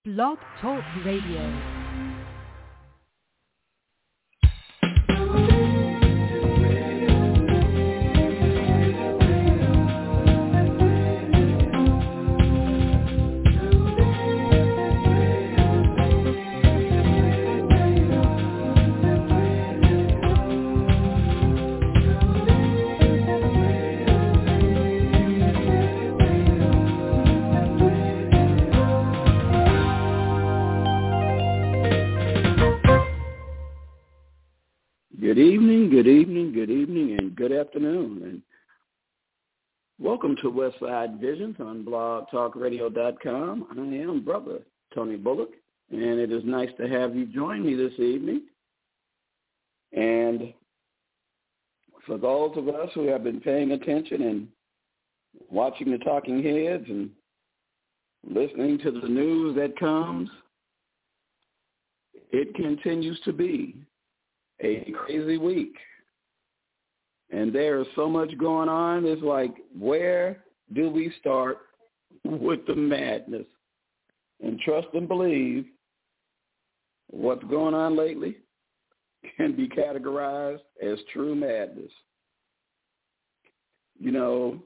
Blog Talk Radio. Good evening, and good afternoon. And welcome to Westside Visions on blogtalkradio.com. I am Brother Tony Bullock, and it is nice to have you join me this evening. And for those of us who have been paying attention and watching the talking heads and listening to the news that comes, it continues to be a crazy week. And there is so much going on. It's like, where do we start with the madness? And trust and believe what's going on lately can be categorized as true madness. You know,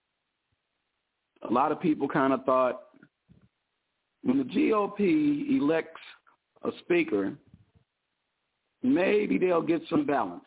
a lot of people kind of thought when the GOP elects a speaker, maybe they'll get some balance.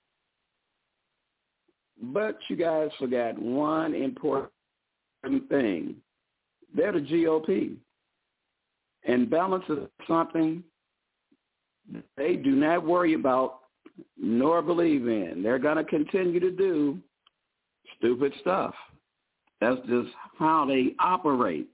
But you guys forgot one important thing. They're the GOP. And balance is something they do not worry about nor believe in. They're going to continue to do stupid stuff. That's just how they operate.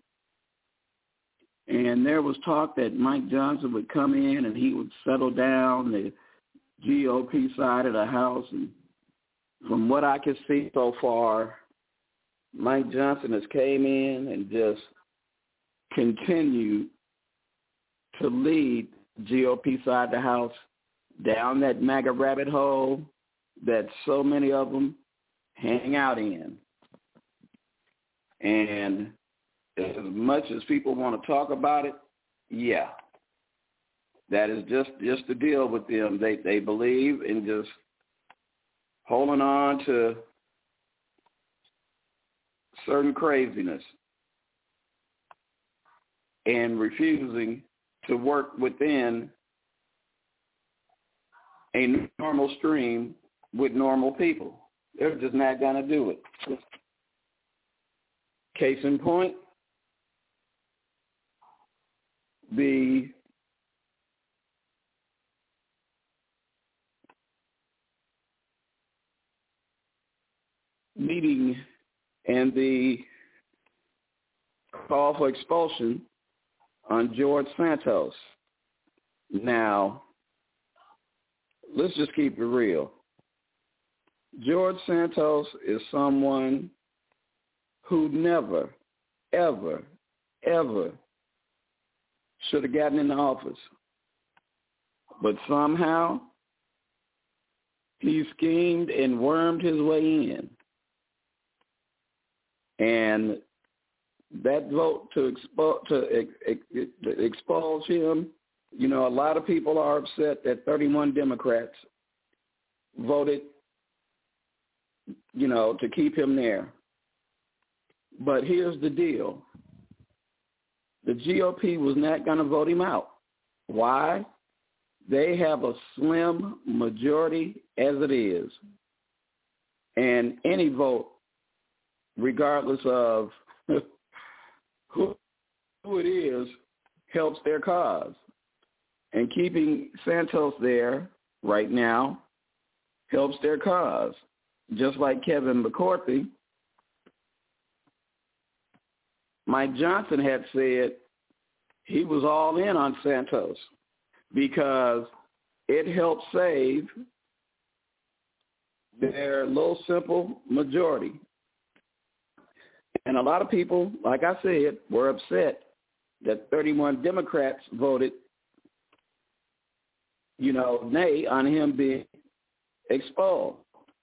And there was talk that Mike Johnson would come in and he would settle down the GOP side of the House. And from what I can see so far, Mike Johnson has came in and just continued to lead GOP side of the House down that MAGA rabbit hole that so many of them hang out in. And as much as people want to talk about it, yeah, that is just the deal with them. They believe in just holding on to certain craziness and refusing to work within a normal stream with normal people. They're just not going to do it. Case in point, the meeting and the call for expulsion on George Santos. Now, let's just keep it real. George Santos is someone who never, ever, ever should have gotten into office. But somehow, he schemed and wormed his way in. And that vote to expose him, you know, a lot of people are upset that 31 Democrats voted, you know, to keep him there. But here's the deal. The GOP was not going to vote him out. Why? They have a slim majority as it is. And any vote, regardless of who it is, helps their cause. And keeping Santos there right now helps their cause. Just like Kevin McCarthy, Mike Johnson had said he was all in on Santos because it helped save their little simple majority. And a lot of people, like I said, were upset that 31 Democrats voted, you know, nay on him being expelled.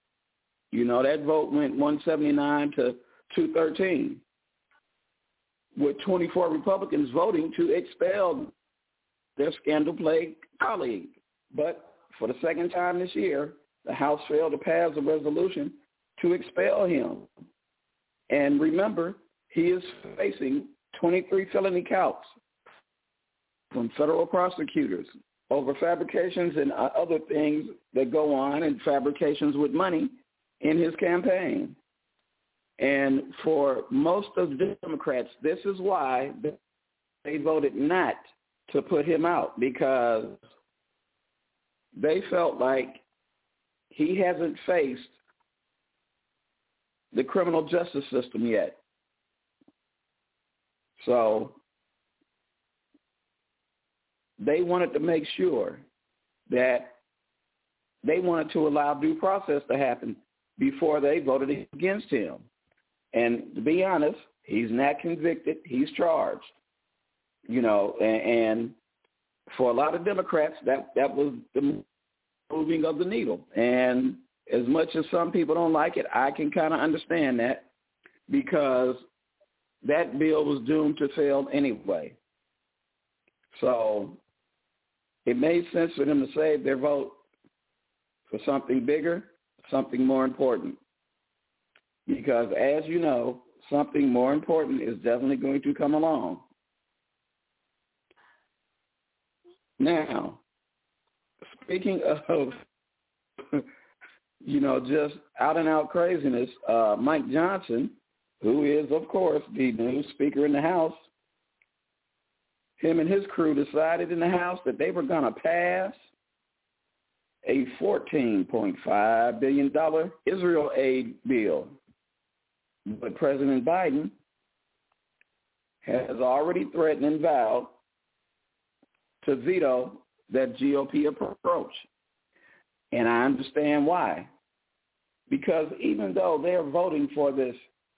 You know, that vote went 179 to 213. with 24 Republicans voting to expel their scandal-plagued colleague. But for the second time this year, the House failed to pass a resolution to expel him. And remember, he is facing 23 felony counts from federal prosecutors over fabrications and other things that go on, and fabrications with money in his campaign. And for most of the Democrats, this is why they voted not to put him out, because they felt like he hasn't faced the criminal justice system yet. So they wanted to make sure that they wanted to allow due process to happen before they voted against him. And to be honest, he's not convicted. He's charged. You know, and for a lot of Democrats, that was the moving of the needle. And as much as some people don't like it, I can kind of understand that, because that bill was doomed to fail anyway. So it made sense for them to save their vote for something bigger, something more important. Because as you know, something more important is definitely going to come along. Now, speaking of, just out-and-out craziness, Mike Johnson, who is, of course, the new Speaker in the House, him and his crew decided in the House that they were going to pass a $14.5 billion Israel aid bill. But President Biden has already threatened and vowed to veto that GOP approach. And I understand why. Because even though they're voting for this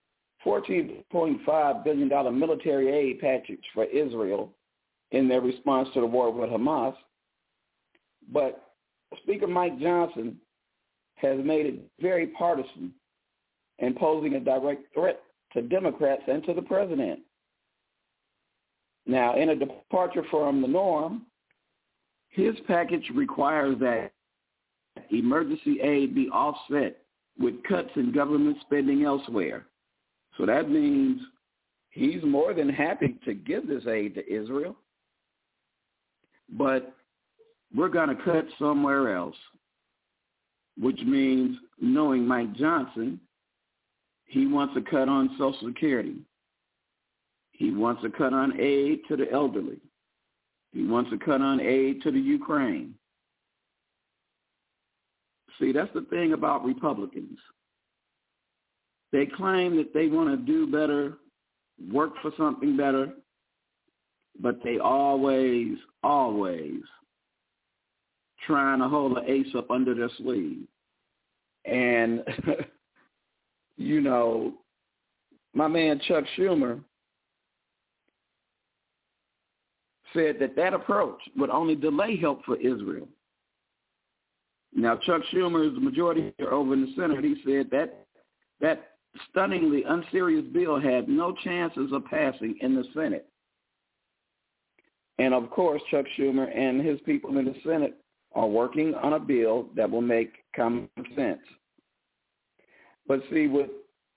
$14.5 billion military aid package for Israel in their response to the war with Hamas, but Speaker Mike Johnson has made it very partisan and posing a direct threat to Democrats and to the president. Now, in a departure from the norm, his package requires that emergency aid be offset with cuts in government spending elsewhere. So that means he's more than happy to give this aid to Israel, but we're going to cut somewhere else, which means, knowing Mike Johnson, he wants a cut on Social Security. He wants a cut on aid to the elderly. He wants a cut on aid to the Ukraine. See, that's the thing about Republicans. They claim that they want to do better, work for something better, but they always trying to hold an ace up under their sleeve. And, my man Chuck Schumer said that approach would only delay help for Israel. Now, Chuck Schumer is the majority leader over in the Senate. He said that stunningly unserious bill had no chances of passing in the Senate. And, of course, Chuck Schumer and his people in the Senate are working on a bill that will make common sense. But see, with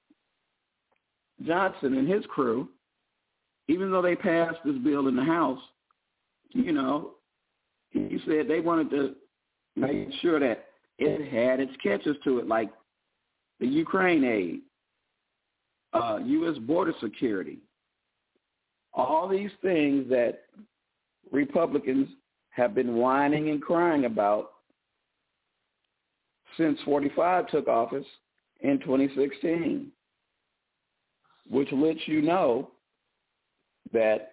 Johnson and his crew, even though they passed this bill in the House, he said they wanted to make sure that it had its catches to it, like the Ukraine aid, U.S. border security, all these things that Republicans have been whining and crying about since 45 took office in 2016, which lets you know that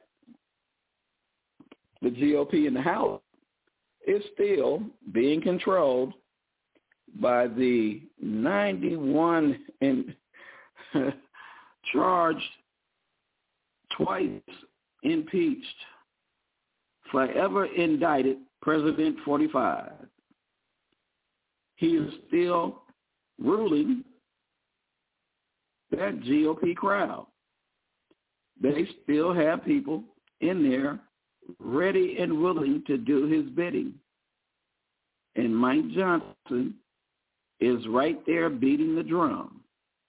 the GOP in the House is still being controlled by the 91 and charged, twice impeached, forever indicted President 45. He is still ruling that GOP crowd. they still have people in there ready and willing to do his bidding. And Mike Johnson is right there beating the drum.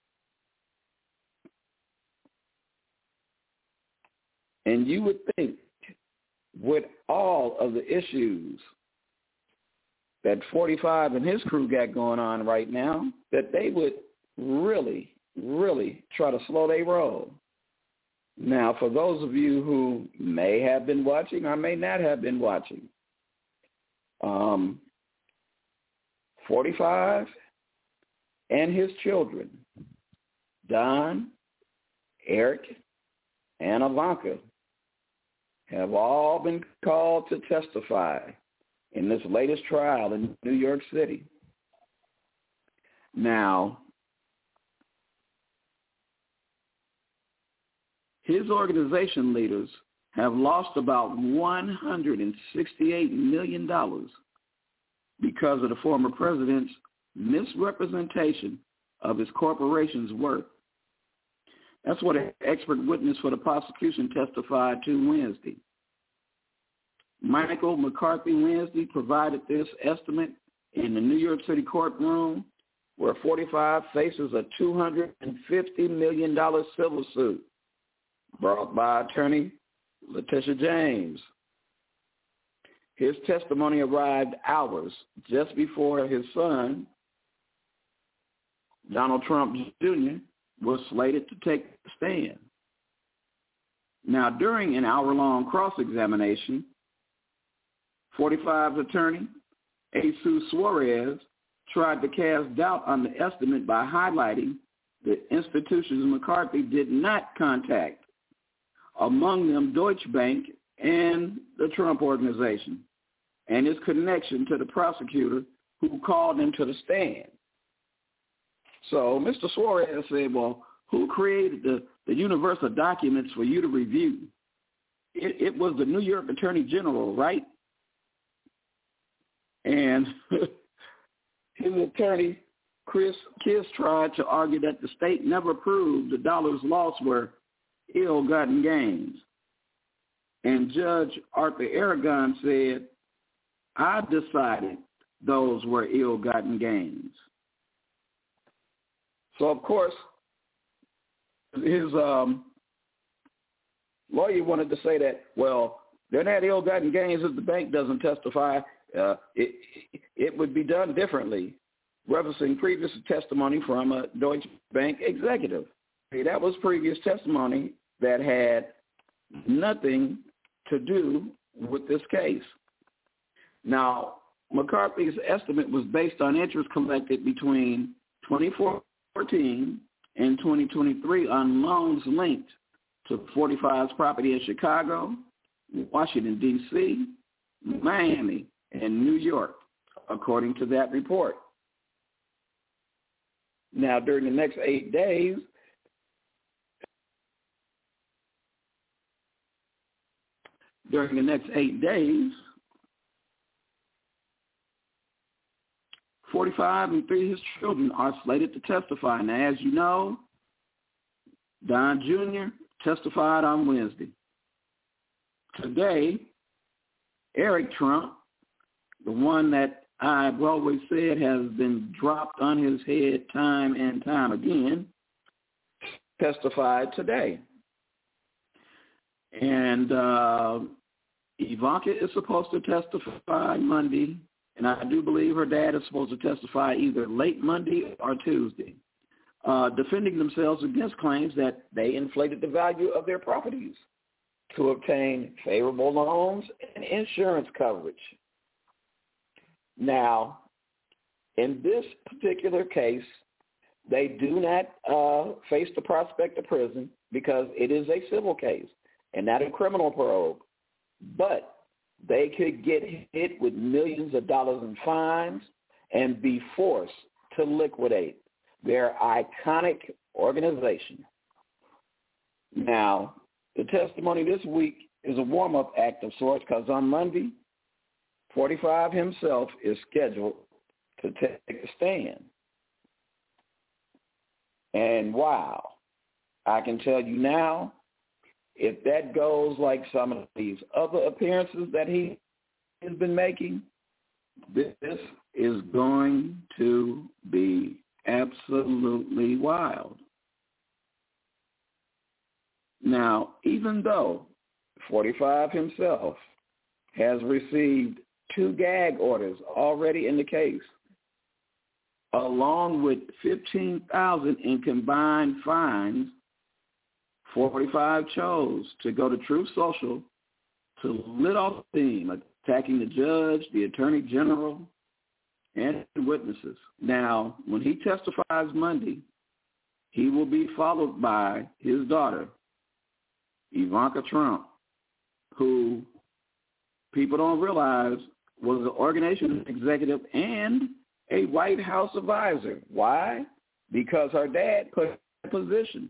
And you would think with all of the issues that 45 and his crew got going on right now, that they would really, really try to slow their roll. Now, for those of you who may have been watching or may not have been watching, 45 and his children, Don, Eric, and Ivanka, have all been called to testify in this latest trial in New York City. Now, his organization leaders have lost about $168 million because of the former president's misrepresentation of his corporation's worth. That's what an expert witness for the prosecution testified to Wednesday. Michael McCarthy Wednesday provided this estimate in the New York City courtroom where 45 faces a $250 million civil suit brought by attorney Letitia James. His testimony arrived hours just before his son, Donald Trump Jr., was slated to take the stand. Now, during an hour-long cross-examination, 45's attorney, Jesus Suarez, tried to cast doubt on the estimate by highlighting the institutions McCarthy did not contact, among them Deutsche Bank and the Trump Organization, and his connection to the prosecutor who called him to the stand. So Mr. Suarez said, well, who created the universe of documents for you to review? It was the New York Attorney General, right? And his attorney, Chris Kiss, tried to argue that the state never proved the dollars lost were ill-gotten gains. And Judge Arthur Aragon said, I decided those were ill-gotten gains. So, of course, his lawyer wanted to say that, well, they're not ill-gotten gains if the bank doesn't testify. It would be done differently, referencing previous testimony from a Deutsche Bank executive. That was previous testimony that had nothing to do with this case. Now, McCarthy's estimate was based on interest collected between 2014 and 2023 on loans linked to 45's property in Chicago, Washington, D.C., Miami, and New York, according to that report. Now, during the next 8 days, During the next 8 days, 45 and 3 of his children are slated to testify. Now, as you know, Don Jr. testified on Wednesday. Today, Eric Trump, the one that I've always said has been dropped on his head time and time again, testified today. And Ivanka is supposed to testify Monday, and I do believe her dad is supposed to testify either late Monday or Tuesday, defending themselves against claims that they inflated the value of their properties to obtain favorable loans and insurance coverage. Now, in this particular case, they do not face the prospect of prison because it is a civil case and not a criminal probe. But they could get hit with millions of dollars in fines and be forced to liquidate their iconic organization. Now, the testimony this week is a warm-up act of sorts because on Monday, 45 himself is scheduled to take a stand. And wow, I can tell you now, if that goes like some of these other appearances that he has been making, this is going to be absolutely wild. Now, even though 45 himself has received 2 gag orders already in the case, along with $15,000 in combined fines, 45 chose to go to Truth Social to lit off the theme, attacking the judge, the attorney general, and witnesses. Now, when he testifies Monday, he will be followed by his daughter, Ivanka Trump, who people don't realize was an organization executive and a White House advisor. Why? Because her dad put her in position.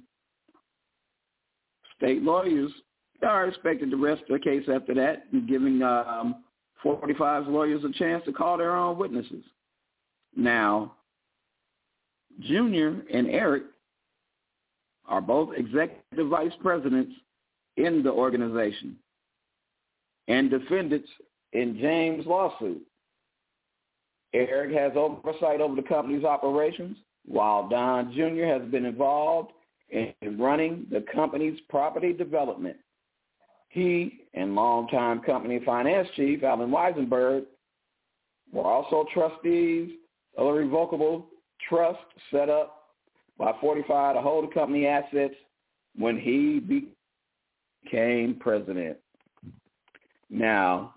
State lawyers are expected to rest their case after that, and giving 45's lawyers a chance to call their own witnesses. Now, Junior and Eric are both executive vice presidents in the organization and defendants in James' lawsuit. Eric has oversight over the company's operations, while Don Jr. has been involved in running the company's property development. He and longtime company finance chief Alan Weisenberg were also trustees of a revocable trust set up by 45 to hold the company assets when he became president. Now,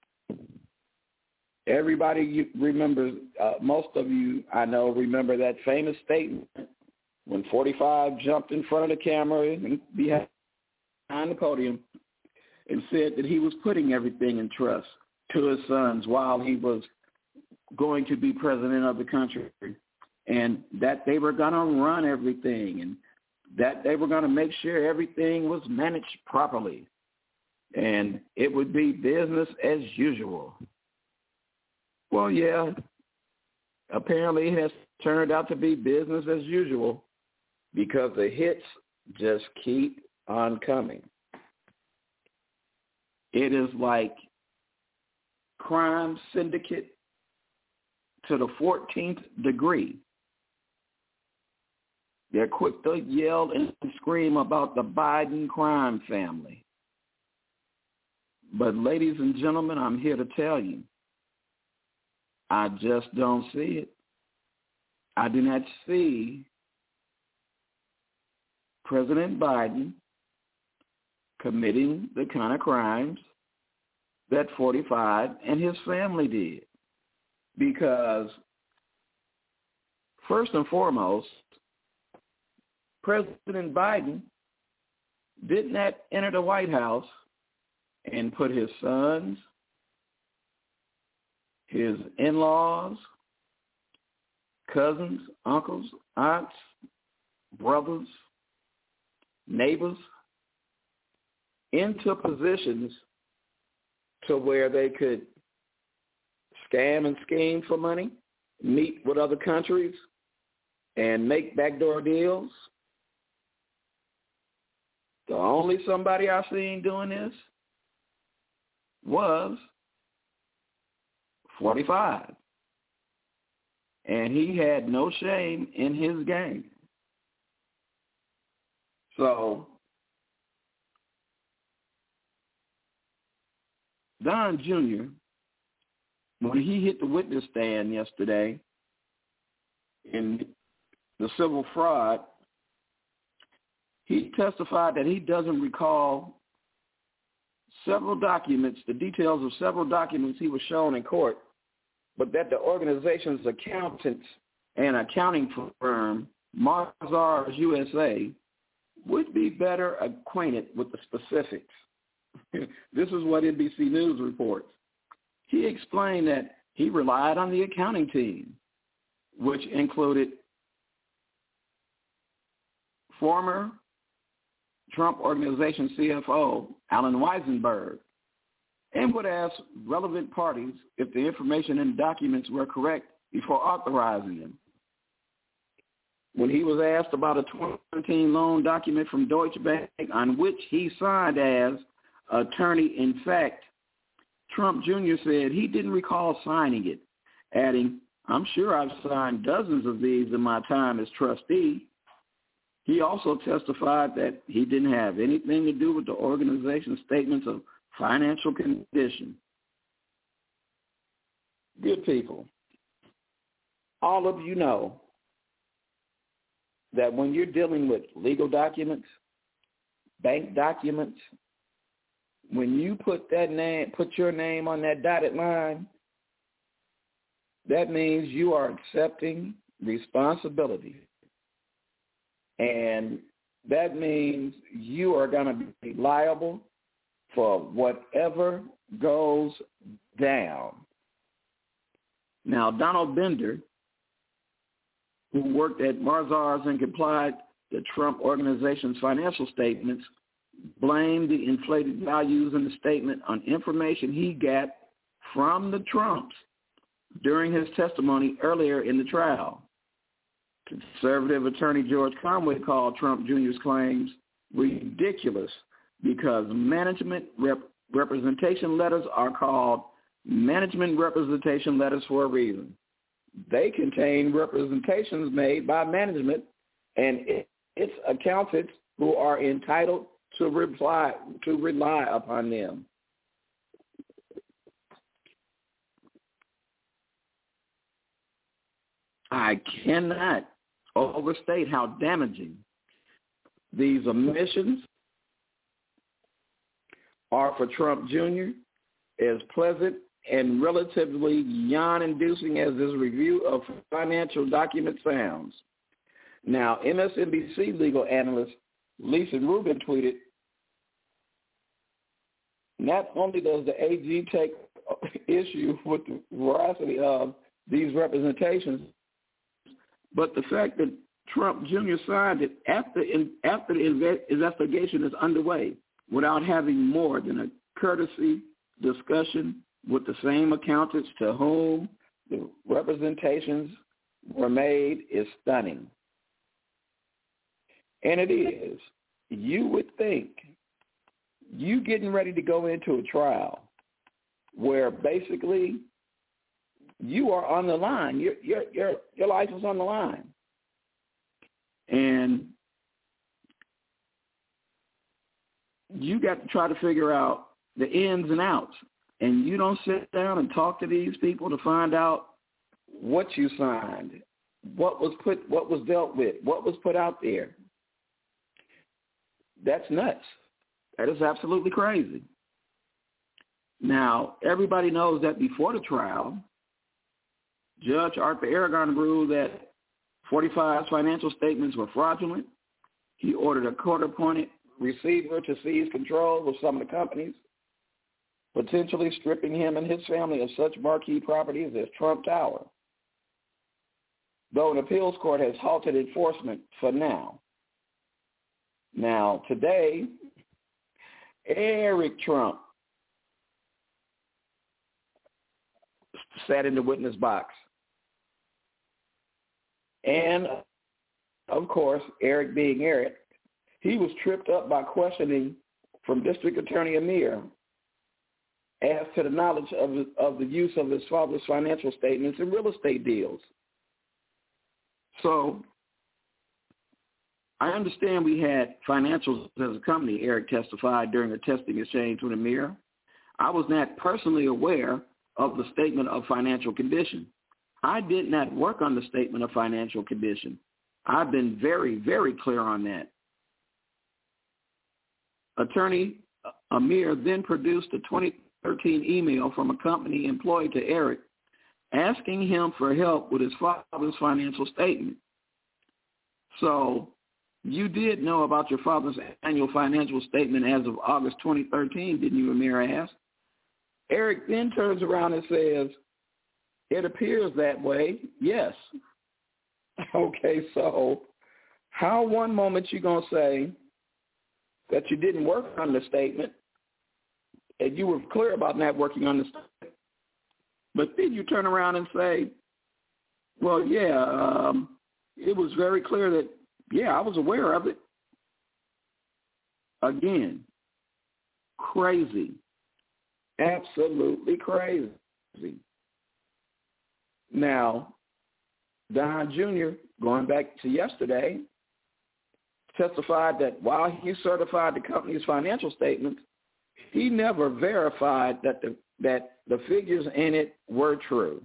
everybody remembers, most of you I know remember that famous statement when 45 jumped in front of the camera and behind the podium and said that he was putting everything in trust to his sons while he was going to be president of the country, and that they were going to run everything and that they were going to make sure everything was managed properly and it would be business as usual. Well, yeah, apparently it has turned out to be business as usual because the hits just keep on coming. It is like crime syndicate to the 14th degree. They're quick to yell and scream about the Biden crime family. But ladies and gentlemen, I'm here to tell you, I just don't see it. I do not see President Biden committing the kind of crimes that 45 and his family did. Because first and foremost, President Biden did not enter the White House and put his sons, his in-laws, cousins, uncles, aunts, brothers, neighbors into positions to where they could scam and scheme for money, meet with other countries, and make backdoor deals. The only somebody I've seen doing this was 45. And he had no shame in his game. So Don Jr., when he hit the witness stand yesterday in the civil fraud, he testified that he doesn't recall several documents, the details of several documents he was shown in court, but that the organization's accountants and accounting firm, Mazars USA, would be better acquainted with the specifics. This is what NBC News reports. He explained that he relied on the accounting team, which included former Trump Organization CFO Alan Weisenberg, and would ask relevant parties if the information and documents were correct before authorizing them. when he was asked about a 2017 loan document from Deutsche Bank on which he signed as attorney in fact, Trump Jr. said he didn't recall signing it, adding, "I'm sure I've signed dozens of these in my time as trustee." He also testified that he didn't have anything to do with the organization's statements of financial condition. Good people, all of you know that when you're dealing with legal documents, bank documents, when you put your name on that dotted line, that means you are accepting responsibility. And that means you are going to be liable for whatever goes down. Now, Donald Bender, who worked at Mazars and complied the Trump organization's financial statements, blamed the inflated values in the statement on information he got from the Trumps during his testimony earlier in the trial. Conservative attorney George Conway called Trump Jr.'s claims ridiculous because management representation letters are called management representation letters for a reason. They contain representations made by management and its accountants who are entitled to rely upon them. I cannot overstate how damaging these omissions are for Trump Jr., as pleasant and relatively yawn-inducing as this review of financial documents sounds. Now, MSNBC legal analyst Lisa Rubin tweeted, "Not only does the AG take issue with the veracity of these representations, but the fact that Trump Jr. signed it after the investigation is underway without having more than a courtesy discussion with the same accountants to whom the representations were made is stunning." And it is. You would think you getting ready to go into a trial where basically you are on the line. Your life is on the line. And you got to try to figure out the ins and outs. And you don't sit down and talk to these people to find out what you signed, what was dealt with, what was put out there. That's nuts. That is absolutely crazy. Now, everybody knows that before the trial, Judge Arthur Aragon ruled that 45's financial statements were fraudulent. He ordered a court-appointed receiver to seize control of some of the companies, potentially stripping him and his family of such marquee properties as Trump Tower, though an appeals court has halted enforcement for now. Now, today, Eric Trump sat in the witness box. And, of course, Eric being Eric, he was tripped up by questioning from District Attorney Amir as to the knowledge of the use of his father's financial statements in real estate deals. So I understand we had financials as a company, Eric testified during a testing exchange with Amir. I was not personally aware of the statement of financial condition. I did not work on the statement of financial condition. I've been very, very clear on that. Attorney Amir then produced a 2013 email from a company employed to Eric asking him for help with his father's financial statement. So you did know about your father's annual financial statement as of August 2013, didn't you, Amir asked? Eric then turns around and says, "It appears that way, yes." Okay, so how one moment you're going to say that you didn't work on the statement and you were clear about not working on the statement, but then you turn around and say, well, yeah, it was very clear that, yeah, I was aware of it. Again, crazy. Absolutely crazy. Now, Don Jr., going back to yesterday, testified that while he certified the company's financial statements, he never verified that the figures in it were true.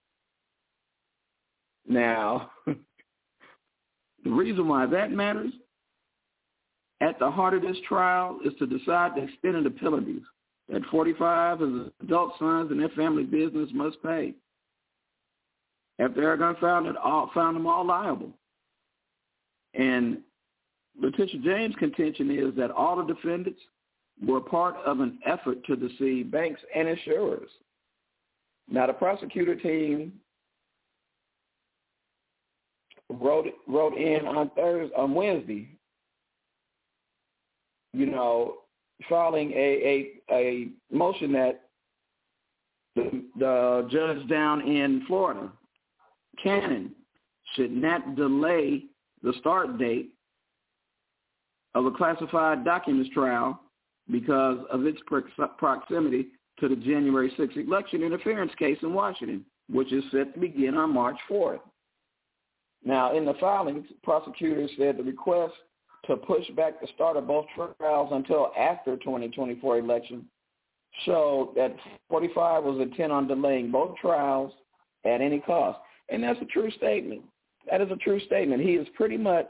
Now, the reason why that matters, at the heart of this trial is to decide the extent of the penalties that 45 of his adult sons and their family business must pay. After Aragon found them all liable. And Letitia James' contention is that all the defendants were part of an effort to deceive banks and insurers. Now, the prosecutor team wrote in on Wednesday, filing a motion that the judge down in Florida, Cannon, should not delay the start date of a classified documents trial because of its proximity to the January 6th election interference case in Washington, which is set to begin on March 4th. Now, in the filings, prosecutors said the request to push back the start of both trials until after 2024 election showed that 45 was intent on delaying both trials at any cost. And that's a true statement. That is a true statement. He is pretty much,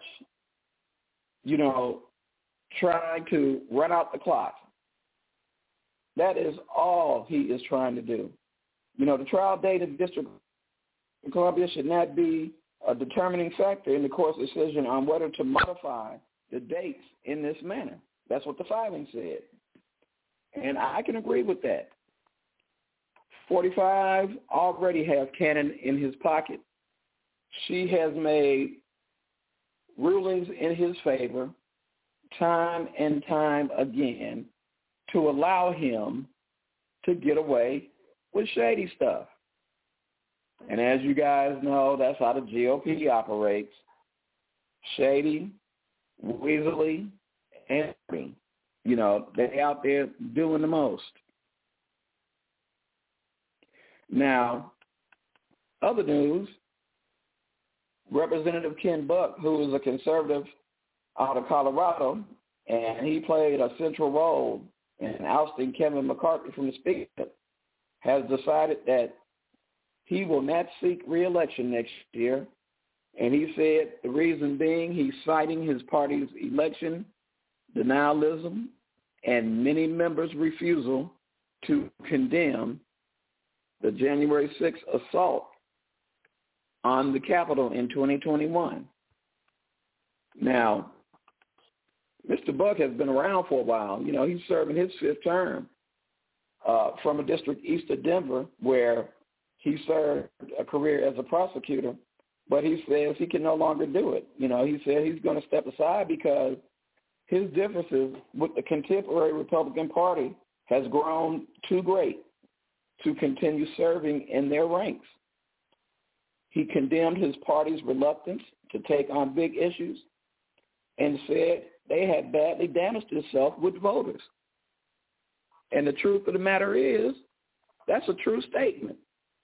trying to run out the clock. That is all he is trying to do. The trial date of the District of Columbia should not be a determining factor in the court's decision on whether to modify the dates in this manner. That's what the filing said. And I can agree with that. 45 already has Cannon in his pocket. She has made rulings in his favor time and time again to allow him to get away with shady stuff. And as you guys know, that's how the GOP operates. Shady, weaselly, and they out there doing the most. Now, other news, Representative Ken Buck, who is a conservative out of Colorado, and he played a central role in ousting Kevin McCarthy from the speakership, has decided that he will not seek re-election next year. And he said the reason being he's citing his party's election denialism and many members' refusal to condemn the January 6th assault on the Capitol in 2021. Now, Mr. Buck has been around for a while. He's serving his fifth term from a district east of Denver where he served a career as a prosecutor, but he says he can no longer do it. He said he's going to step aside because his differences with the contemporary Republican Party has grown too great to continue serving in their ranks. He condemned his party's reluctance to take on big issues and said they had badly damaged itself with voters. And the truth of the matter is, that's a true statement.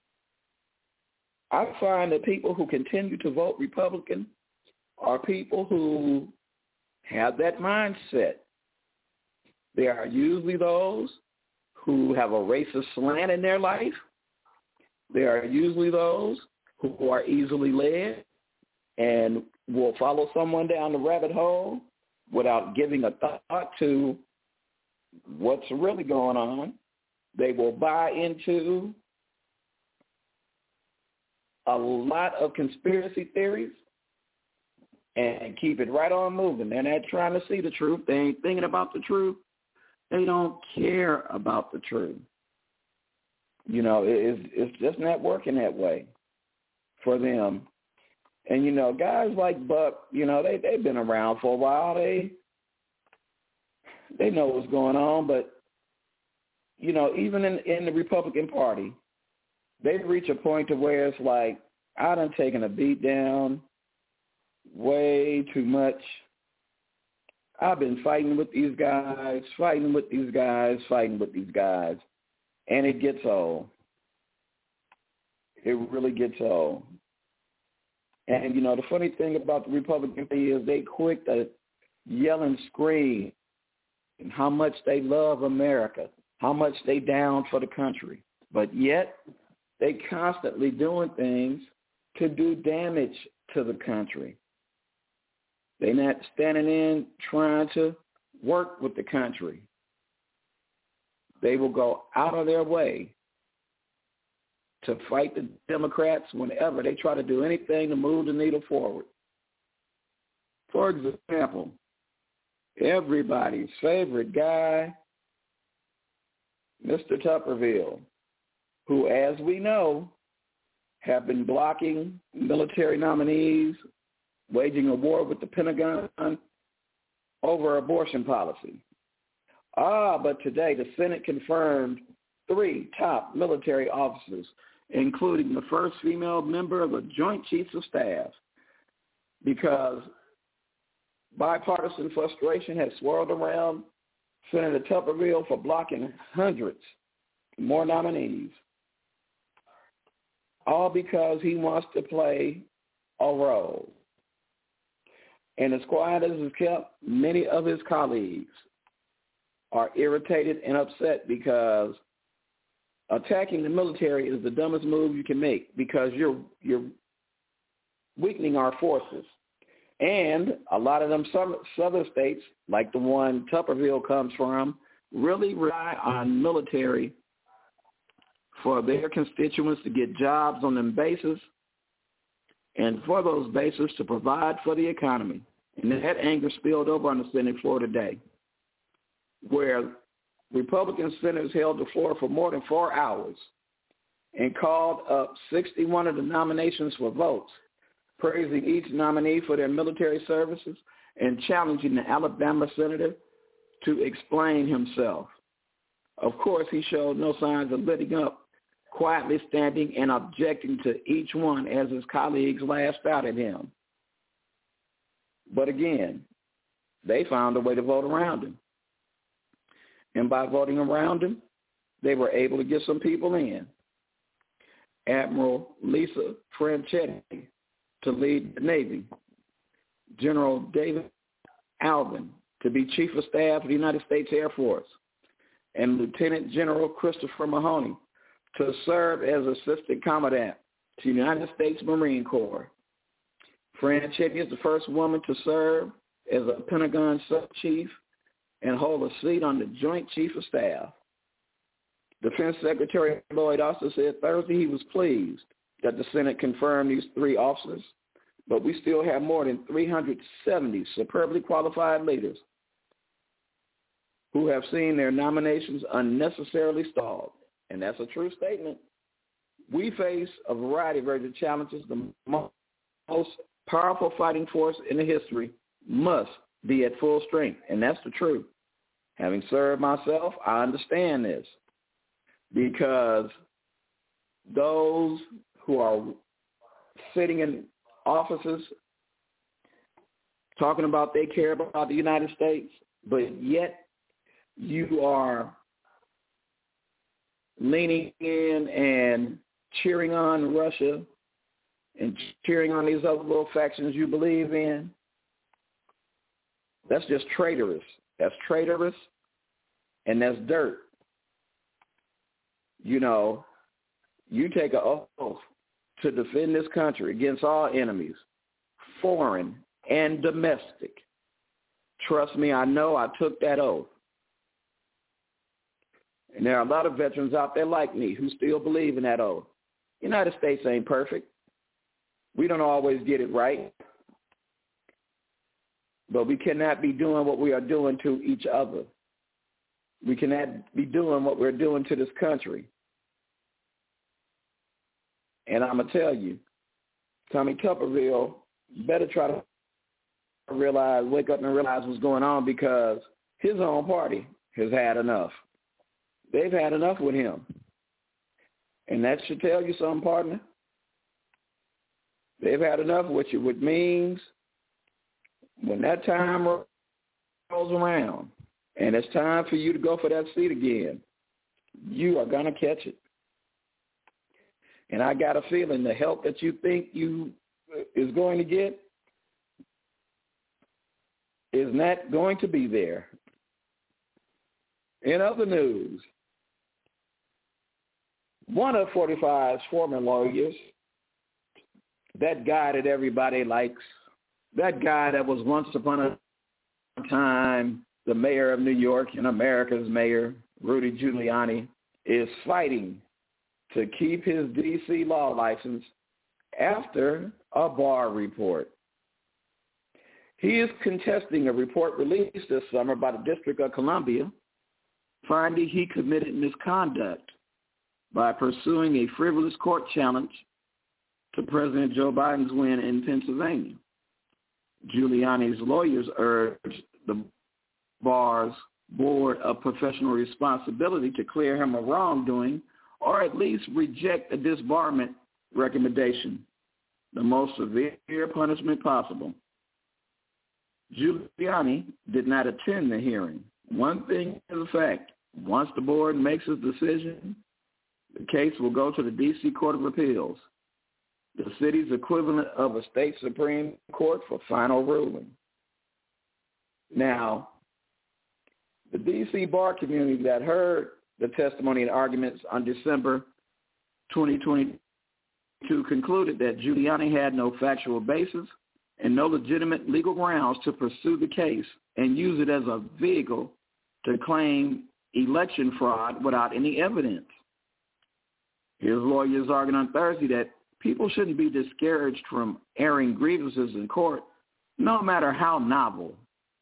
I find that people who continue to vote Republican are people who have that mindset. They are usually those who have a racist slant in their life. They are usually those who are easily led and will follow someone down the rabbit hole without giving a thought to what's really going on. They will buy into a lot of conspiracy theories and keep it right on moving. They're not trying to see the truth. They ain't thinking about the truth. They don't care about the truth. It's just not working that way for them. And, guys like Buck, they've been around for a while. They know what's going on. But, even in the Republican Party, they've reached a point to where it's like, I done taken a beat down. way too much. I've been fighting with these guys, and it gets old. It really gets old. And, the funny thing about the Republican Party is they quick to yell and scream how much they love America, how much they down for the country. But yet they constantly doing things to do damage to the country. They're not standing in trying to work with the country. They will go out of their way to fight the Democrats whenever they try to do anything to move the needle forward. For example, everybody's favorite guy, Mr. Tuberville, who, as we know, have been blocking military nominees, waging a war with the Pentagon over abortion policy. But today the Senate confirmed 3 top military officers, including the first female member of the Joint Chiefs of Staff, because bipartisan frustration has swirled around Senator Tuberville for blocking hundreds more nominees, all because he wants to play a role. And as quiet as it's kept, many of his colleagues are irritated and upset because attacking the military is the dumbest move you can make, because you're weakening our forces. And a lot of them southern states, like the one Tuberville comes from, really rely on military for their constituents to get jobs on them bases and for those bases to provide for the economy. And that anger spilled over on the Senate floor today, where Republican senators held the floor for more than 4 hours and called up 61 of the nominations for votes, praising each nominee for their military services and challenging the Alabama senator to explain himself. Of course, he showed no signs of letting up, quietly standing and objecting to each one as his colleagues lashed out at him. But again, they found a way to vote around him. And by voting around him, they were able to get some people in. Admiral Lisa Franchetti to lead the Navy, General David Alvin to be Chief of Staff of the United States Air Force, and Lieutenant General Christopher Mahoney to serve as Assistant Commandant to the United States Marine Corps. Franchetti is the first woman to serve as a Pentagon sub-chief and hold a seat on the Joint Chief of Staff. Defense Secretary Lloyd Austin said Thursday he was pleased that the Senate confirmed these 3 officers, but we still have more than 370 superbly qualified leaders who have seen their nominations unnecessarily stalled. And that's a true statement. We face a variety of urgent challenges. The most powerful fighting force in the history must be at full strength, and that's the truth. Having served myself, I understand this, because those who are sitting in offices talking about they care about the United States, but yet you are leaning in and cheering on Russia and cheering on these other little factions you believe in, that's just traitorous. That's traitorous, and that's dirt. You take an oath to defend this country against all enemies, foreign and domestic. Trust me, I know I took that oath. And there are a lot of veterans out there like me who still believe in that oath. The United States ain't perfect. We don't always get it right. But we cannot be doing what we are doing to each other. We cannot be doing what we're doing to this country. And I'm going to tell you, Tommy Tuberville better try to wake up and realize what's going on, because his own party has had enough. They've had enough with him. And that should tell you something, partner. They've had enough with you with memes when that time rolls around and it's time for you to go for that seat again, you are going to catch it. And I got a feeling the help that you think you is going to get is not going to be there. In other news, one of 45's former lawyers, that guy that everybody likes, that guy that was once upon a time the mayor of New York and America's mayor, Rudy Giuliani, is fighting to keep his D.C. law license after a Barr report. He is contesting a report released this summer by the District of Columbia, finding he committed misconduct by pursuing a frivolous court challenge to President Joe Biden's win in Pennsylvania. Giuliani's lawyers urged the Barr's Board of Professional Responsibility to clear him of wrongdoing or at least reject a disbarment recommendation, the most severe punishment possible. Giuliani did not attend the hearing. One thing is a fact. Once the board makes its decision, the case will go to the D.C. Court of Appeals, the city's equivalent of a state Supreme Court, for final ruling. Now, the D.C. bar community that heard the testimony and arguments on December 2022 concluded that Giuliani had no factual basis and no legitimate legal grounds to pursue the case and use it as a vehicle to claim election fraud without any evidence. His lawyers argued on Thursday that people shouldn't be discouraged from airing grievances in court, no matter how novel.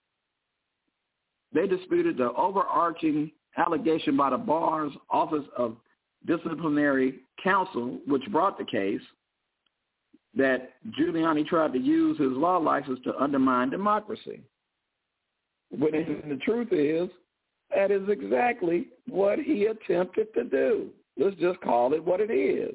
They disputed the overarching allegation by the Barr's Office of Disciplinary Counsel, which brought the case, that Giuliani tried to use his law license to undermine democracy. When the truth is, that is exactly what he attempted to do. Let's just call it what it is.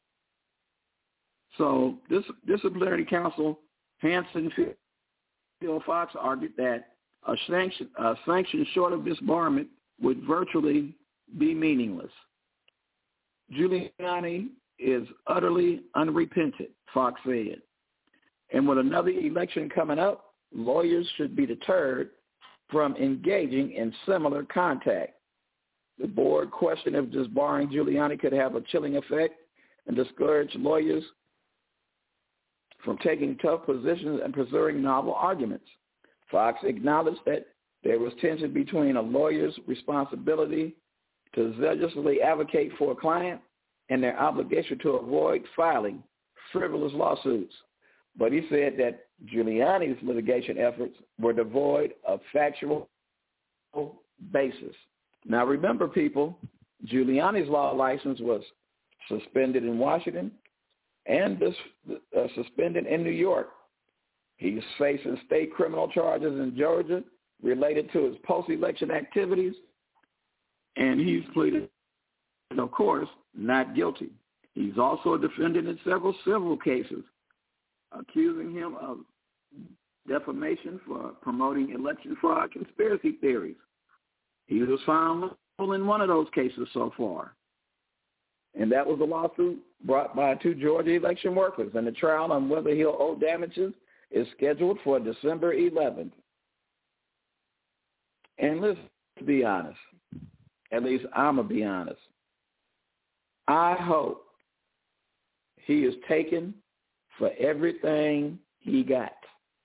So this disciplinary counsel, Hanson Phil Fox, argued that a sanction short of disbarment would virtually be meaningless. Giuliani is utterly unrepentant, Fox said. And with another election coming up, lawyers should be deterred from engaging in similar contact. The board questioned if disbarring Giuliani could have a chilling effect and discourage lawyers from taking tough positions and pursuing novel arguments. Fox acknowledged that there was tension between a lawyer's responsibility to zealously advocate for a client and their obligation to avoid filing frivolous lawsuits. But he said that Giuliani's litigation efforts were devoid of factual basis. Now remember, people, Giuliani's law license was suspended in Washington and suspended in New York. He's facing state criminal charges in Georgia related to his post-election activities, and he's pleaded, of course, not guilty. He's also a defendant in several civil cases, accusing him of defamation for promoting election fraud conspiracy theories. He was found liable in one of those cases so far, and that was a lawsuit brought by two Georgia election workers, and the trial on whether he'll owe damages is scheduled for December 11th. And let's be honest, at least I'm going to be honest, I hope he is taken for everything he got,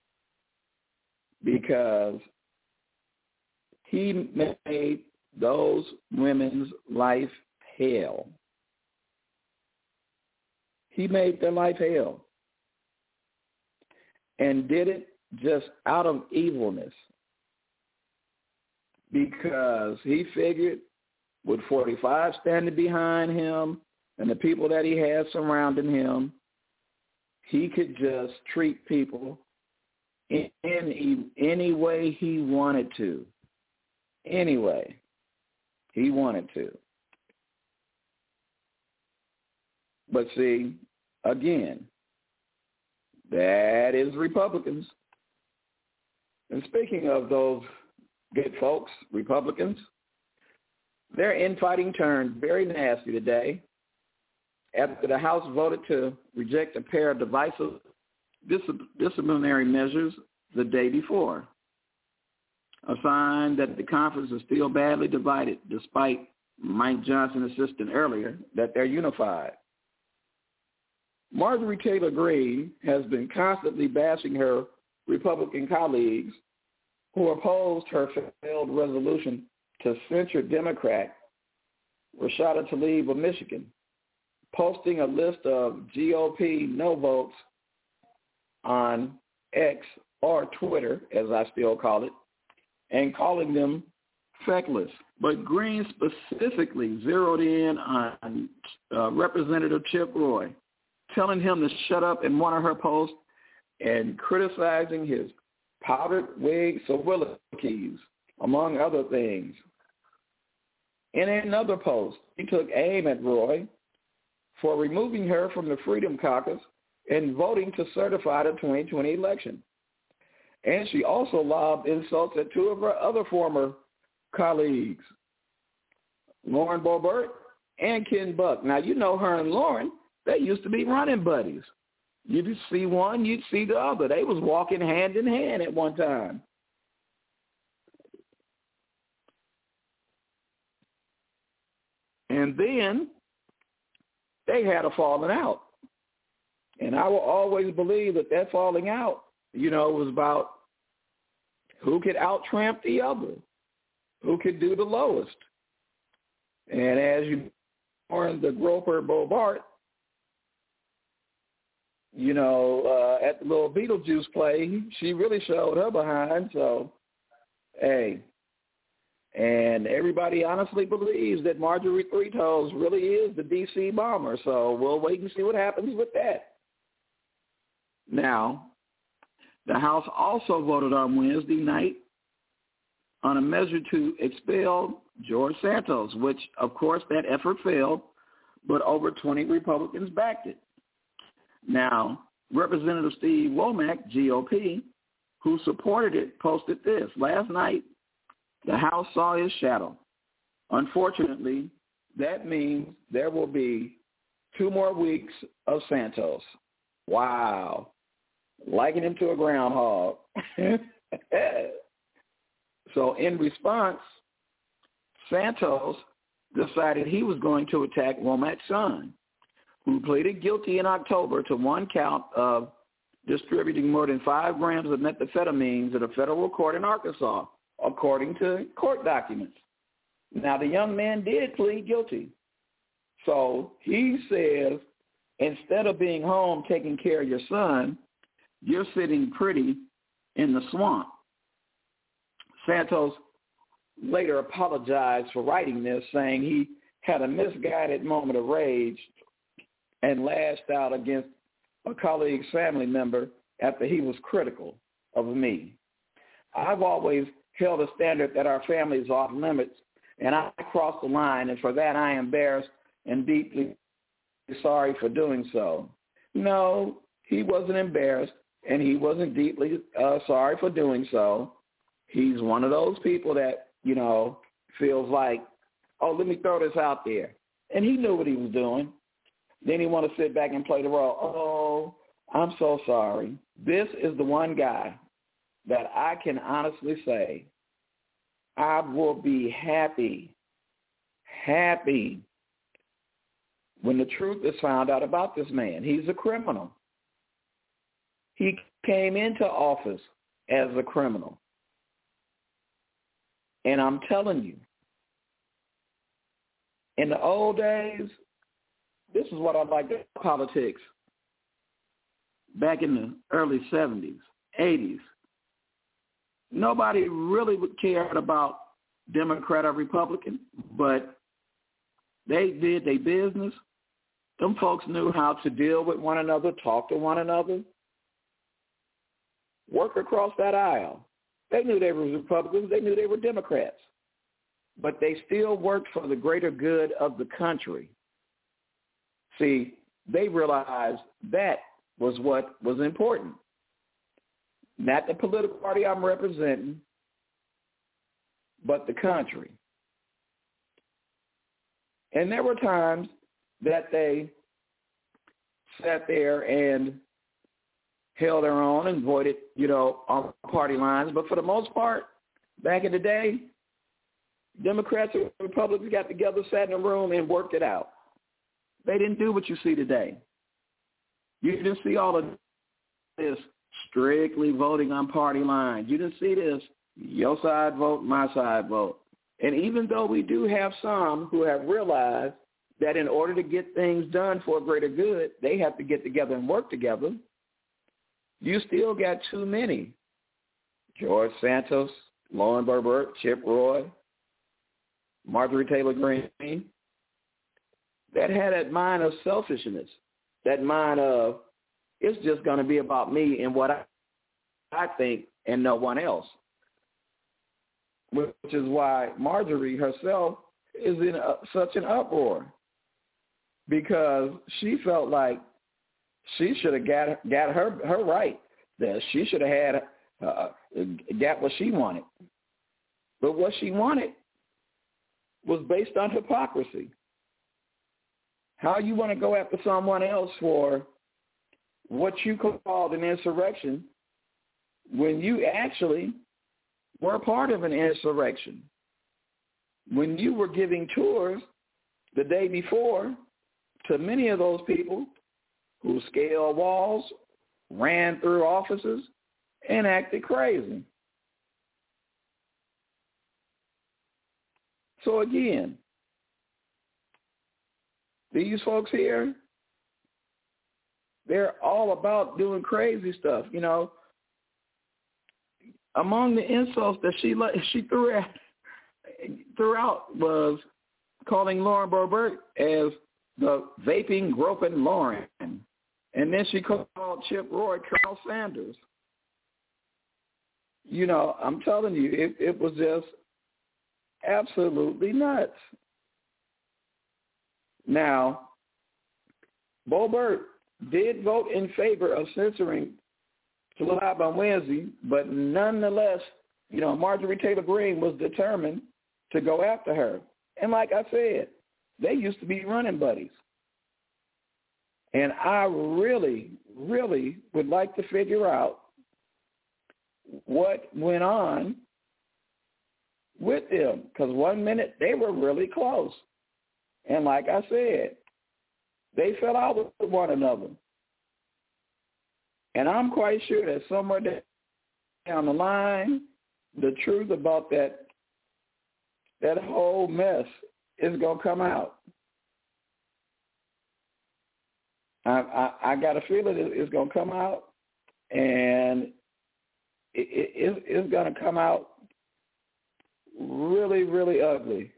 because he made those women's life hell. He made their life hell and did it just out of evilness, because he figured with 45 standing behind him and the people that he has surrounding him, he could just treat people in any way he wanted to. Any way he wanted to. But see, again, that is Republicans. And speaking of those good folks, Republicans, their infighting turned very nasty today after the House voted to reject a pair of divisive disciplinary measures the day before, a sign that the conference is still badly divided despite Mike Johnson insisting earlier that they're unified. Marjorie Taylor Greene has been constantly bashing her Republican colleagues who opposed her failed resolution to censure Democrat Rashida Tlaib of Michigan, posting a list of GOP no votes on X or Twitter, as I still call it, and calling them feckless. But Greene specifically zeroed in on Representative Chip Roy, telling him to shut up in one of her posts and criticizing his powdered wig soliloquies, among other things. In another post, he took aim at Roy for removing her from the Freedom Caucus and voting to certify the 2020 election. And she also lobbed insults at two of her other former colleagues, Lauren Boebert and Ken Buck. Now, you know her and Lauren, they used to be running buddies. You'd see one, you'd see the other. They was walking hand in hand at one time. And then they had a falling out. And I will always believe that falling out, was about who could out-tramp the other, who could do the lowest. And as you learned, the Groper Boebert, at the little Beetlejuice play, she really showed her behind. So, hey. And everybody honestly believes that Marjorie Three Toes really is the D.C. bomber. So we'll wait and see what happens with that. Now, the House also voted on Wednesday night on a measure to expel George Santos, which, of course, that effort failed, but over 20 Republicans backed it. Now, Representative Steve Womack, GOP, who supported it, posted this. Last night, the House saw his shadow. Unfortunately, that means there will be 2 more weeks of Santos. Wow. Liken him to a groundhog. So in response, Santos decided he was going to attack Womack's son, who pleaded guilty in October to 1 count of distributing more than 5 grams of methamphetamines at a federal court in Arkansas, according to court documents. Now, the young man did plead guilty. So he says, instead of being home taking care of your son, you're sitting pretty in the swamp. Santos later apologized for writing this, saying he had a misguided moment of rage and lashed out against a colleague's family member after he was critical of me. I've always held a standard that our family is off limits, and I crossed the line, and for that I am embarrassed and deeply sorry for doing so. No, he wasn't embarrassed, and he wasn't deeply sorry for doing so. He's one of those people that, feels like, oh, let me throw this out there. And he knew what he was doing. Then he want to sit back and play the role. Oh, I'm so sorry. This is the one guy that I can honestly say I will be happy when the truth is found out about this man. He's a criminal. He came into office as a criminal. And I'm telling you, in the old days, this is what I like about politics. Back in the early 70s, 80s, nobody really cared about Democrat or Republican, but they did their business. Them folks knew how to deal with one another, talk to one another, work across that aisle. They knew they were Republicans. They knew they were Democrats. But they still worked for the greater good of the country. See, they realized that was what was important. not the political party I'm representing, but the country. And there were times that they sat there and held their own and voted, on party lines. But for the most part, back in the day, Democrats and Republicans got together, sat in a room, and worked it out. They didn't do what you see today. You didn't see all of this strictly voting on party lines. You didn't see this, your side vote, my side vote. And even though we do have some who have realized that in order to get things done for a greater good, they have to get together and work together, you still got too many. George Santos, Lauren Boebert, Chip Roy, Marjorie Taylor Greene, that had that mind of selfishness, that mind of it's just going to be about me and what I think and no one else, which is why Marjorie herself is in such an uproar, because she felt like she should have got her right, that she should have had got what she wanted. But what she wanted was based on hypocrisy. How you want to go after someone else for what you called an insurrection when you actually were a part of an insurrection, when you were giving tours the day before to many of those people who scaled walls, ran through offices, and acted crazy. So again, these folks here, they're all about doing crazy stuff. Among the insults that she threw out was calling Lauren Boebert as the vaping, groping Lauren. And then she called Chip Roy Colonel Sanders. I'm telling you, it was just absolutely nuts. Now, Boebert did vote in favor of censoring Tlaib on Wednesday, but nonetheless, Marjorie Taylor Greene was determined to go after her. And like I said, they used to be running buddies. And I really, really would like to figure out what went on with them, because one minute they were really close. And like I said, they fell out with one another. And I'm quite sure that somewhere down the line, the truth about that whole mess is going to come out. I got a feeling it's going to come out, and it's going to come out really, really ugly.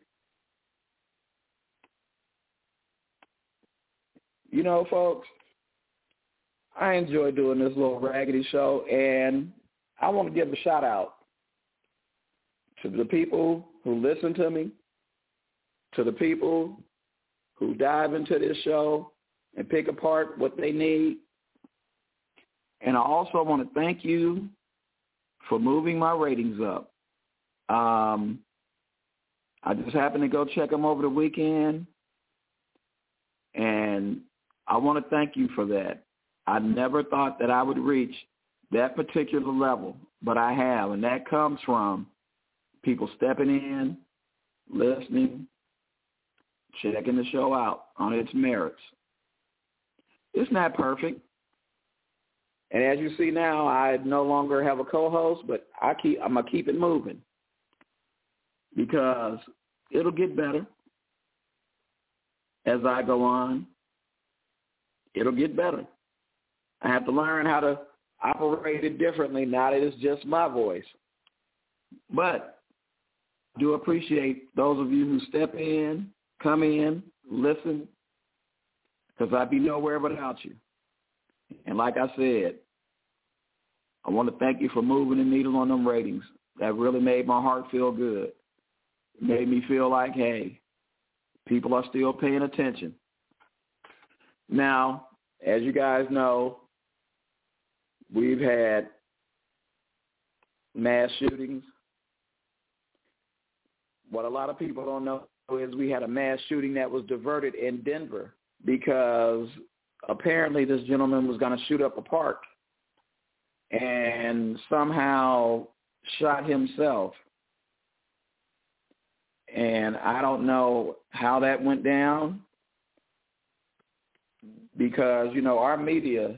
Folks, I enjoy doing this little raggedy show, and I want to give a shout out to the people who listen to me, to the people who dive into this show and pick apart what they need. And I also want to thank you for moving my ratings up. I just happened to go check them over the weekend, and I want to thank you for that. I never thought that I would reach that particular level, but I have, and that comes from people stepping in, listening, checking the show out on its merits. It's not perfect. And as you see now, I no longer have a co-host, but I'm going to keep it moving because it'll get better as I go on. It'll get better. I have to learn how to operate it differently now that it's just my voice. But I do appreciate those of you who step in, come in, listen, because I'd be nowhere without you. And like I said, I want to thank you for moving the needle on them ratings. That really made my heart feel good. It made me feel like, hey, people are still paying attention. Now, as you guys know, we've had mass shootings. What a lot of people don't know is we had a mass shooting that was diverted in Denver because apparently this gentleman was going to shoot up a park and somehow shot himself. And I don't know how that went down because, you know, our media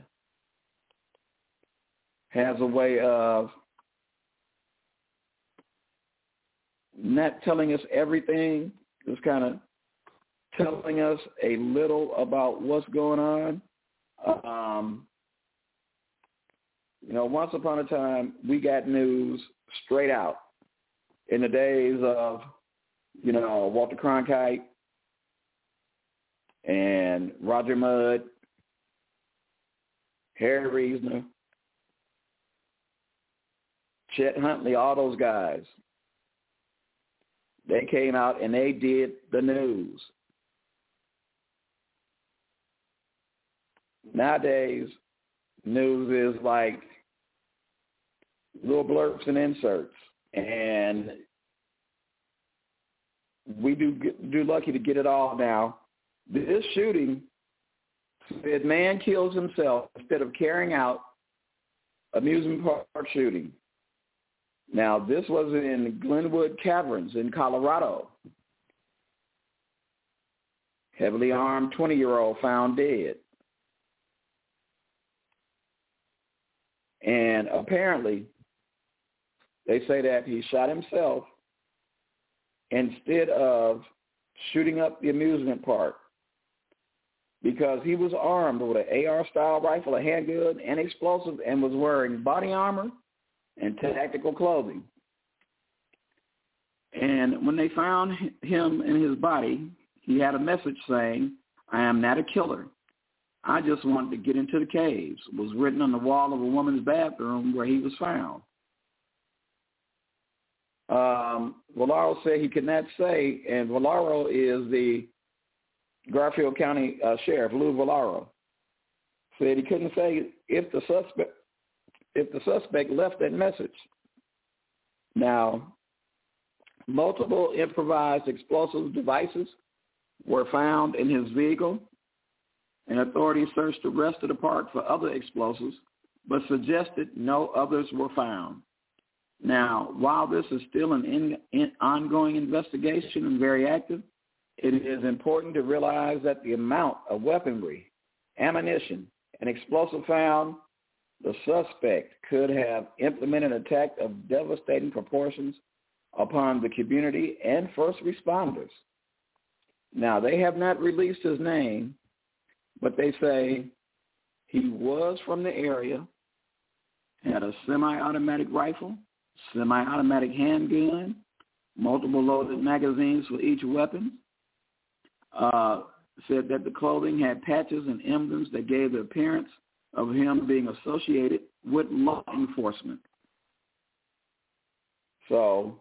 has a way of not telling us everything, just kind of telling us a little about what's going on. You know, once upon a time, we got news straight out. In the days of, you know, Walter Cronkite and Roger Mudd, Harry Reasoner, Chet Huntley, all those guys, they came out and they did the news. Nowadays, news is like little blurbs and inserts, and we do lucky to get it all now. This shooting said man kills himself instead of carrying out amusement park shooting. Now, this was in Glenwood Caverns in Colorado. Heavily armed 20-year-old found dead. And apparently, they say that he shot himself instead of shooting up the amusement park because he was armed with an AR-style rifle, a handgun, and explosives, and was wearing body armor and tactical clothing. And when they found him in his body, he had a message saying, "I am not a killer. I just wanted to get into the caves," was written on the wall of a woman's bathroom where he was found. Valero said he could not say, and Valero is the Garfield County Sheriff, Lou Valero, said he couldn't say if the suspect left that message. Now, multiple improvised explosive devices were found in his vehicle, and authorities searched the rest of the park for other explosives, but suggested no others were found. Now, while this is still an ongoing investigation and very active, it is important to realize that the amount of weaponry, ammunition, and explosive found, the suspect could have implemented an attack of devastating proportions upon the community and first responders. Now, they have not released his name, but they say he was from the area, had a semi-automatic rifle, semi-automatic handgun, multiple loaded magazines for each weapon, said that the clothing had patches and emblems that gave the appearance of him being associated with law enforcement. So,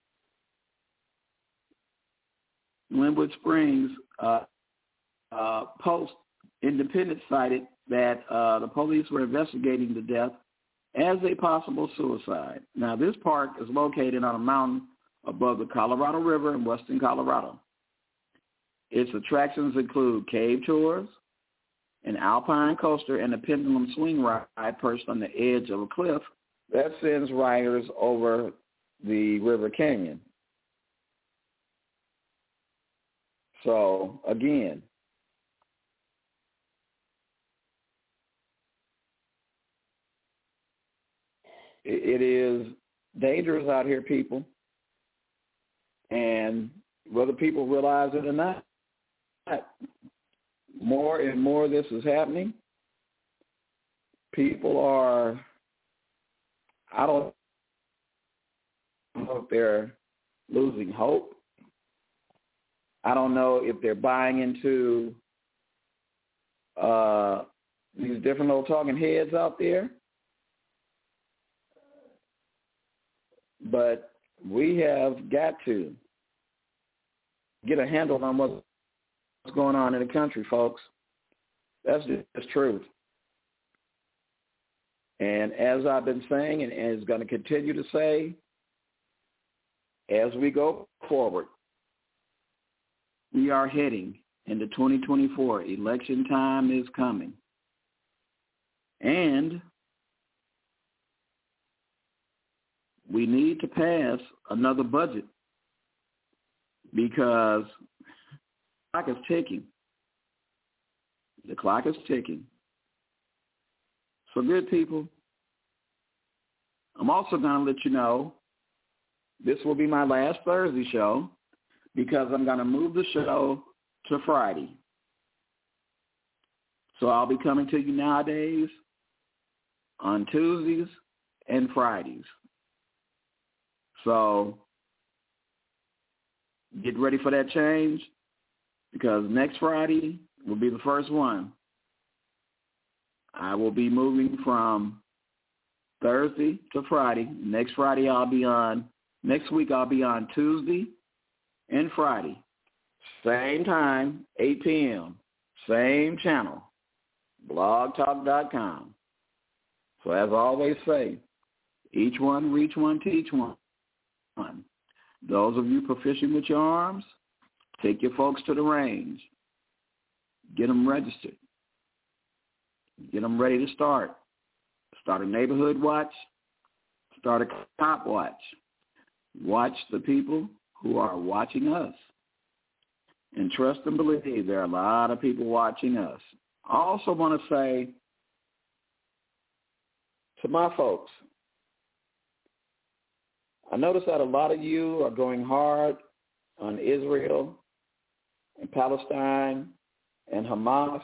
Glenwood Springs Post Independent cited that the police were investigating the death as a possible suicide. Now, this park is located on a mountain above the Colorado River in western Colorado. Its attractions include cave tours, an alpine coaster, and a pendulum swing ride perched on the edge of a cliff that sends riders over the River Canyon. So, again, it is dangerous out here, people. And whether people realize it or not, more and more this is happening. People are, I don't know if they're losing hope. I don't know if they're buying into these different little talking heads out there. But we have got to get a handle on what's going on in the country, folks. That's just truth. And as I've been saying and is going to continue to say, as we go forward, we are heading into 2024. Election time is coming. And we need to pass another budget because the clock is ticking. The clock is ticking. So good people, I'm also going to let you know this will be my last Thursday show because I'm going to move the show to Friday. So I'll be coming to you nowadays on Tuesdays and Fridays. So get ready for that change because next Friday will be the first one. I will be moving from Thursday to Friday. Next week I'll be on Tuesday and Friday. Same time, 8 p.m., same channel, blogtalk.com. So as I always say, each one, reach one, teach one. Those of you proficient with your arms, take your folks to the range. Get them registered. Get them ready to start. Start a neighborhood watch. Start a cop watch. Watch the people who are watching us. And trust and believe there are a lot of people watching us. I also want to say to my folks, I notice that a lot of you are going hard on Israel and Palestine and Hamas.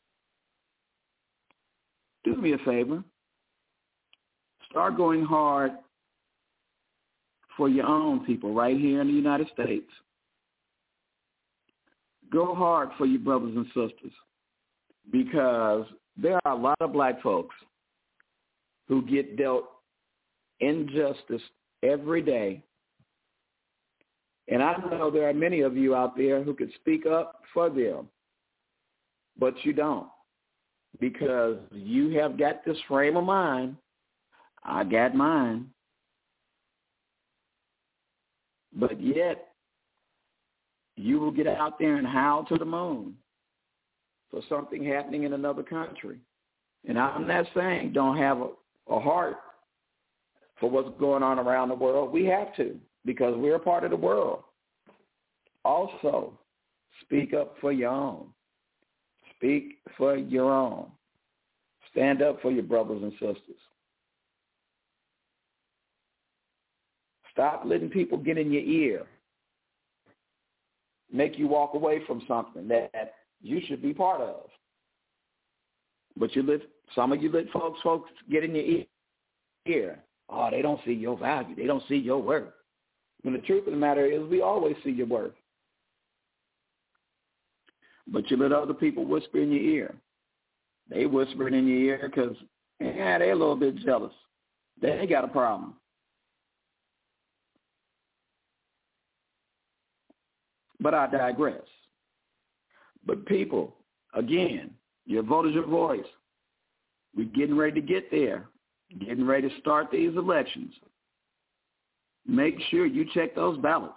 Do me a favor. Start going hard for your own people right here in the United States. Go hard for your brothers and sisters because there are a lot of black folks who get dealt injustice every day. And I know there are many of you out there who could speak up for them, but you don't because you have got this frame of mind. I got mine. But yet, you will get out there and howl to the moon for something happening in another country. And I'm not saying don't have a heart for what's going on around the world. We have to because we're a part of the world. Also, speak up for your own. Speak for your own. Stand up for your brothers and sisters. Stop letting people get in your ear, make you walk away from something that you should be part of. But some of you let folks get in your ear. Oh, they don't see your value. They don't see your worth. When the truth of the matter is we always see your worth. But you let other people whisper in your ear. They whispering in your ear because, they're a little bit jealous. They got a problem. But I digress. But people, again, your vote is your voice. We're getting ready to get there, getting ready to start these elections. Make sure you check those ballots.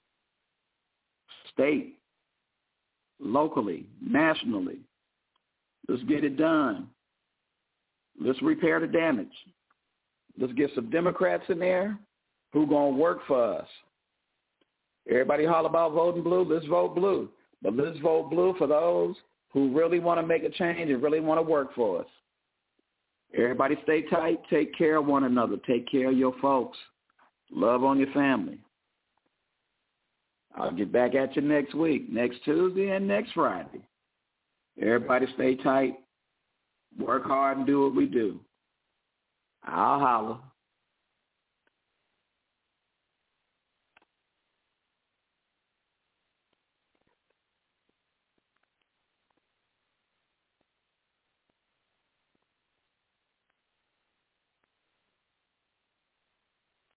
State, locally, nationally. Let's get it done. Let's repair the damage. Let's get some Democrats in there who going to work for us. Everybody holler about voting blue. Let's vote blue. But let's vote blue for those who really want to make a change and really want to work for us. Everybody stay tight. Take care of one another. Take care of your folks. Love on your family. I'll get back at you next week, next Tuesday and next Friday. Everybody stay tight. Work hard and do what we do. I'll holler.